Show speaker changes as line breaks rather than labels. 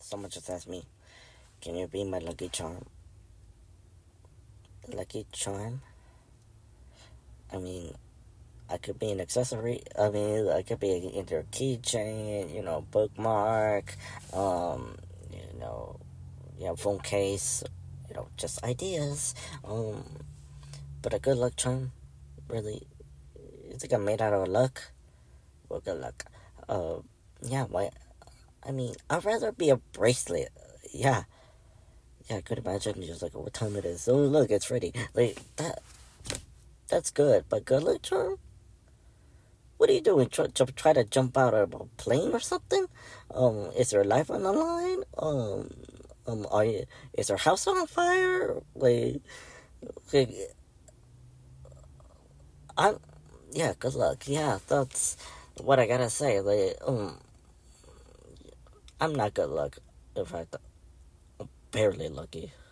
Someone just asked me, can you be my lucky charm? Lucky charm? I mean, I could be an accessory. I mean, I could be in your keychain, bookmark, um, you know, phone case, just ideas. Um, but a good luck charm, really, you think I'm made out of luck? Well, good luck. Yeah, why? I mean, I'd rather be a bracelet. Yeah, yeah, I could imagine just like what time it is. Oh, look, it's ready. Like that. That's good, but good luck charm. What are you doing? Try to jump out of a plane or something? Is there life on the line? Are you? Is their house on fire? Like, I'm. Yeah, good luck. Yeah, that's what I gotta say. I'm not good luck. In fact, I'm barely lucky.